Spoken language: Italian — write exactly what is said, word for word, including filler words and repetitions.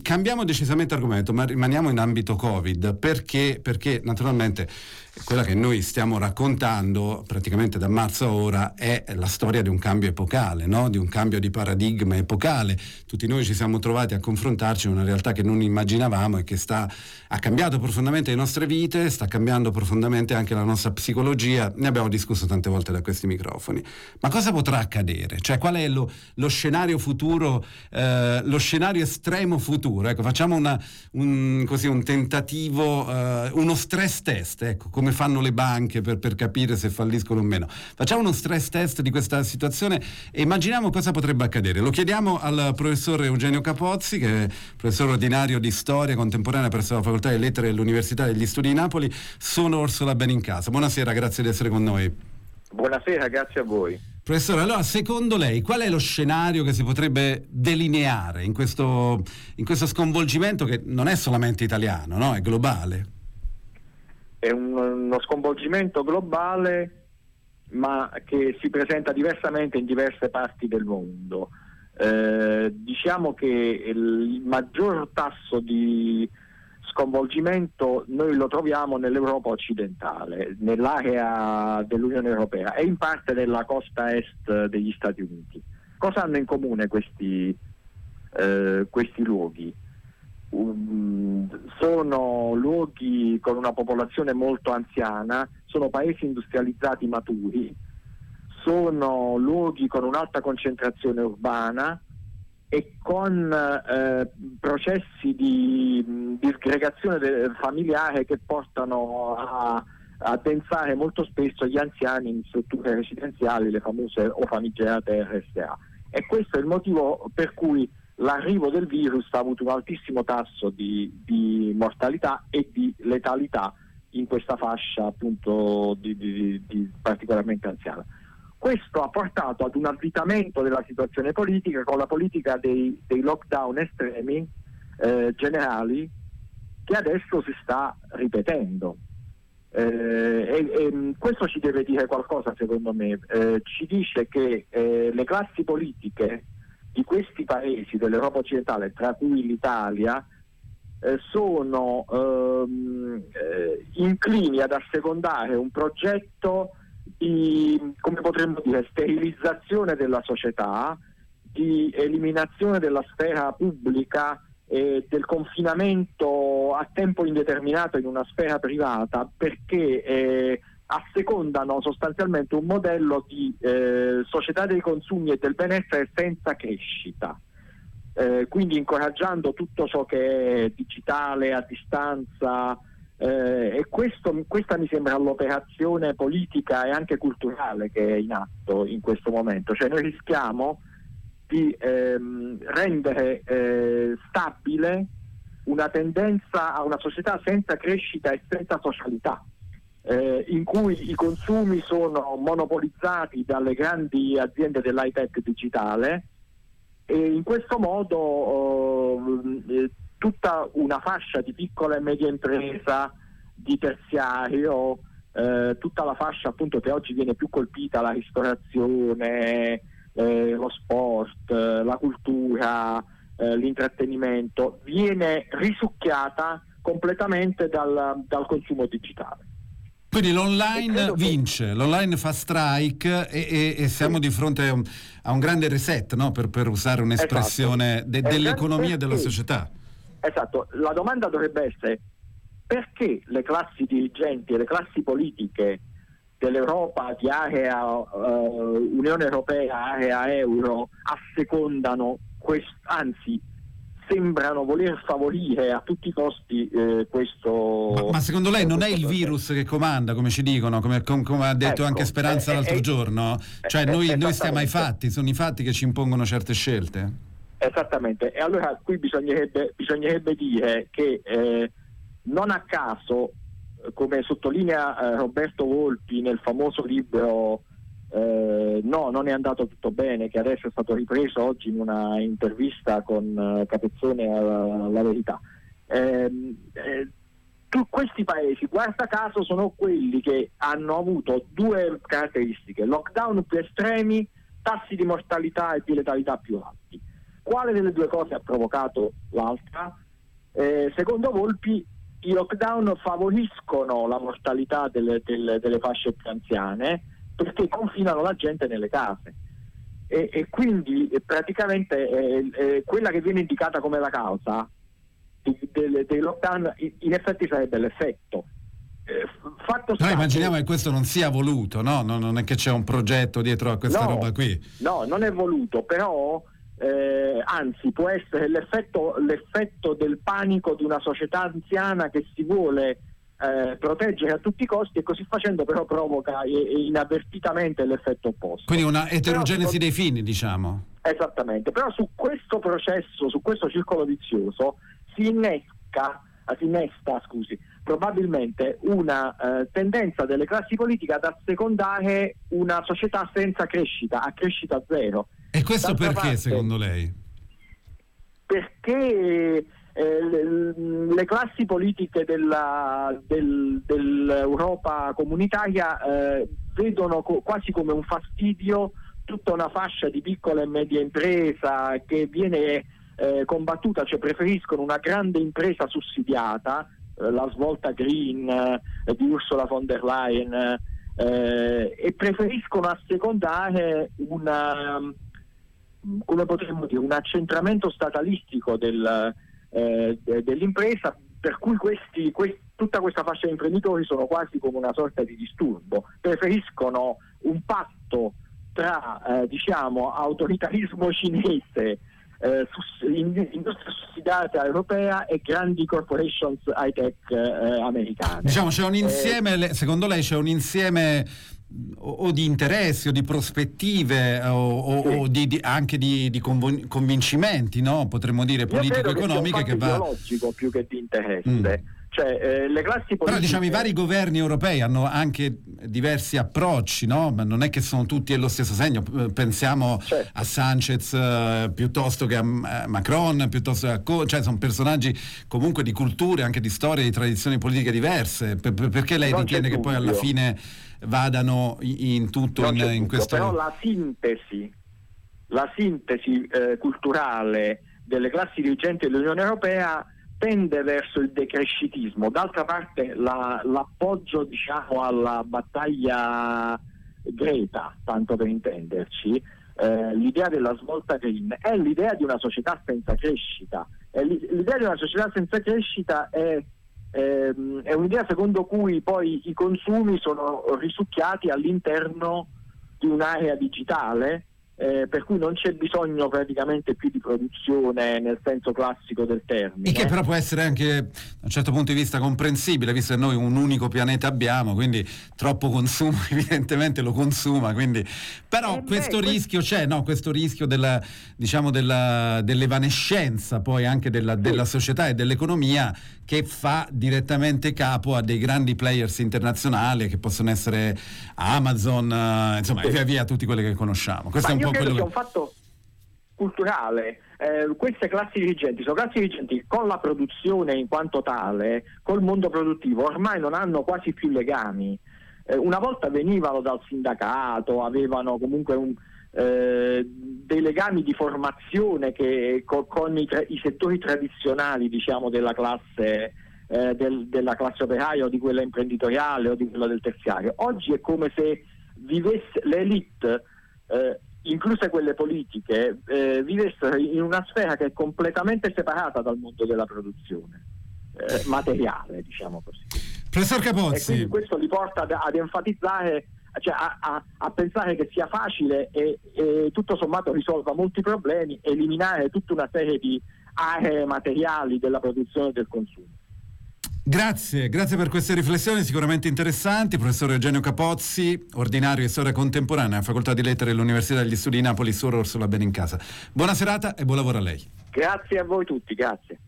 cambiamo decisamente argomento, ma rimaniamo in ambito Covid, perché, perché naturalmente quella che noi stiamo raccontando praticamente da marzo a ora è la storia di un cambio epocale, no? Di un cambio di paradigma epocale. Tutti noi ci siamo trovati a confrontarci con una realtà che non immaginavamo e che sta, ha cambiato profondamente le nostre vite, sta cambiando profondamente anche la nostra psicologia. Ne abbiamo discusso tante volte da questi microfoni. Ma cosa potrà accadere? Cioè, qual è lo, lo scenario futuro, eh, lo scenario estremo futuro? Ecco, facciamo una, un, così, un tentativo, eh, uno stress test, ecco, come fanno le banche per, per capire se falliscono o meno. Facciamo uno stress test di questa situazione e immaginiamo cosa potrebbe accadere. Lo chiediamo al professor Eugenio Capozzi, che è professore ordinario di storia contemporanea presso la Facoltà di Lettere dell'Università degli Studi di Napoli. Sono Orsola Benincasa. Buonasera, grazie di essere con noi. Buonasera, grazie a voi. Professore, allora secondo lei qual è lo scenario che si potrebbe delineare in questo, in questo sconvolgimento che non è solamente italiano, no? È globale? È un, uno sconvolgimento globale, ma che si presenta diversamente in diverse parti del mondo. Eh, diciamo che il maggior tasso di sconvolgimento noi lo troviamo nell'Europa occidentale, nell'area dell'Unione Europea e in parte nella costa est degli Stati Uniti. Cosa hanno in comune questi, eh, questi luoghi? Um, sono luoghi con una popolazione molto anziana, sono paesi industrializzati maturi, sono luoghi con un'alta concentrazione urbana e con eh, processi di disgregazione de- familiare che portano a, a densare molto spesso gli anziani in strutture residenziali, le famose o famigerate R S A. E questo è il motivo per cui l'arrivo del virus ha avuto un altissimo tasso di, di mortalità e di letalità in questa fascia appunto di, di, di particolarmente anziana. Questo ha portato ad un avvitamento della situazione politica con la politica dei, dei lockdown estremi eh, generali che adesso si sta ripetendo. Eh, e, e questo ci deve dire qualcosa, secondo me. Eh, ci dice che eh, le classi politiche di questi paesi dell'Europa occidentale, tra cui l'Italia, eh, sono ehm, eh, inclini ad assecondare un progetto di, come potremmo dire, sterilizzazione della società, di eliminazione della sfera pubblica e del confinamento a tempo indeterminato in una sfera privata, perché eh, assecondano sostanzialmente un modello di eh, società dei consumi e del benessere senza crescita, eh, quindi incoraggiando tutto ciò che è digitale, a distanza, eh, e questo, questa mi sembra l'operazione politica e anche culturale che è in atto in questo momento. Cioè noi rischiamo di ehm, rendere eh, stabile una tendenza a una società senza crescita e senza socialità, Eh, in cui i consumi sono monopolizzati dalle grandi aziende dell'high tech digitale e in questo modo eh, tutta una fascia di piccola e media impresa, di terziario, eh, tutta la fascia appunto che oggi viene più colpita, la ristorazione, eh, lo sport, eh, la cultura, eh, l'intrattenimento, viene risucchiata completamente dal, dal consumo digitale. Quindi l'online vince, che... l'online fa strike e, e, e siamo sì. di fronte a un, a un grande reset, no? per, per usare un'espressione esatto. de, dell'economia e della società. Esatto, la domanda dovrebbe essere: perché le classi dirigenti e le classi politiche dell'Europa, di area uh, Unione Europea, area euro, assecondano questo, anzi sembrano voler favorire a tutti i costi eh, questo... Ma, ma secondo lei non è il virus che comanda, come ci dicono, come, com, come ha detto ecco, anche Speranza eh, l'altro eh, giorno? Cioè eh, noi, noi stiamo ai fatti, sono i fatti che ci impongono certe scelte? Esattamente, e allora qui bisognerebbe, bisognerebbe dire che eh, non a caso, come sottolinea eh, Roberto Volpi nel famoso libro Eh, no, non è andato tutto bene, che adesso è stato ripreso oggi in una intervista con uh, Capezzone alla, alla Verità, eh, eh, tu, questi paesi guarda caso sono quelli che hanno avuto due caratteristiche: lockdown più estremi, tassi di mortalità e di letalità più alti. quale delle due cose ha provocato l'altra? Eh, secondo Volpi i lockdown favoriscono la mortalità delle, delle, delle fasce più anziane perché confinano la gente nelle case e, e quindi eh, praticamente eh, eh, quella che viene indicata come la causa dei, dei lockdown in effetti sarebbe l'effetto. Eh, fatto Noi immaginiamo che questo non sia voluto, no? Non, non è che c'è un progetto dietro a questa no, roba qui. No, non è voluto, però eh, anzi può essere l'effetto, l'effetto del panico di una società anziana che si vuole eh, proteggere a tutti i costi e così facendo però provoca eh, inavvertitamente l'effetto opposto. Quindi una eterogenesi però, dei fini, diciamo. Esattamente, però su questo processo, su questo circolo vizioso si innesca, si innesta, scusi, probabilmente una eh, tendenza delle classi politiche ad assecondare una società senza crescita, a crescita zero. E questo D'altra perché, parte, secondo lei? Perché eh, le, le classi politiche della, del, dell'Europa comunitaria eh, vedono co- quasi come un fastidio tutta una fascia di piccola e media impresa che viene eh, combattuta, cioè preferiscono una grande impresa sussidiata, eh, la svolta green eh, di Ursula von der Leyen, eh, e preferiscono assecondare una, come potremmo dire, un accentramento statalistico del, eh, dell'impresa, per cui questi, questi, tutta questa fascia di imprenditori sono quasi come una sorta di disturbo, preferiscono un patto tra eh, diciamo autoritarismo cinese, eh, sus- industria sussidiata europea e grandi corporations high tech eh, americane. Diciamo c'è un insieme, eh, secondo lei c'è un insieme o, o di interessi o di prospettive o, o, sì. o di, di, anche di, di conv- convincimenti, no? Potremmo dire politico-economiche che, che va ideologico più che di interesse. Mm. Cioè, eh, le classi politiche... Però diciamo i vari governi europei hanno anche diversi approcci, no? Ma non è che sono tutti dello stesso segno. Pensiamo certo. a Sanchez eh, piuttosto che a eh, Macron, piuttosto che a Co- cioè sono personaggi comunque di culture, anche di storie, di tradizioni politiche diverse. Per, per, perché lei non ritiene che poi alla fine vadano in, in tutto in, in questo... Però la sintesi, la sintesi eh, culturale delle classi dirigenti dell'Unione Europea tende verso il decrescitismo. D'altra parte la, l'appoggio diciamo alla battaglia Greta, tanto per intenderci, eh, l'idea della svolta green è l'idea di una società senza crescita. E l'idea di una società senza crescita è, ehm, è un'idea secondo cui poi i consumi sono risucchiati all'interno di un'area digitale, Eh, per cui non c'è bisogno praticamente più di produzione nel senso classico del termine. E che però può essere anche da un certo punto di vista comprensibile, visto che noi un unico pianeta abbiamo, quindi troppo consumo evidentemente lo consuma, quindi però eh questo beh, rischio questo... c'è, no? Questo rischio della, diciamo della, dell'evanescenza poi anche della, sì. della società e dell'economia che fa direttamente capo a dei grandi players internazionali che possono essere Amazon, uh, insomma sì. e via via tutti quelli che conosciamo. Questo Ma è un po' quello che è che... un fatto culturale. Eh, queste classi dirigenti sono classi dirigenti con la produzione in quanto tale, col mondo produttivo, ormai non hanno quasi più legami. Eh, una volta venivano dal sindacato, avevano comunque un, eh, dei legami di formazione che co- con i, tra- i settori tradizionali, diciamo, della classe eh, del, della classe operaia o di quella imprenditoriale o di quella del terziario. Oggi è come se vivesse l'elite, eh, incluse quelle politiche, eh, vivessero in una sfera che è completamente separata dal mondo della produzione eh, materiale, diciamo così. Professor Capozzi. E quindi questo li porta ad, ad enfatizzare, cioè a, a, a pensare che sia facile e, e tutto sommato risolva molti problemi, eliminare tutta una serie di aree materiali della produzione e del consumo. Grazie, grazie per queste riflessioni sicuramente interessanti. Professor Eugenio Capozzi, ordinario di storia contemporanea, Facoltà di Lettere dell'Università degli Studi di Napoli, Suor Orsola Benincasa. Buona serata e buon lavoro a lei. Grazie a voi tutti, grazie.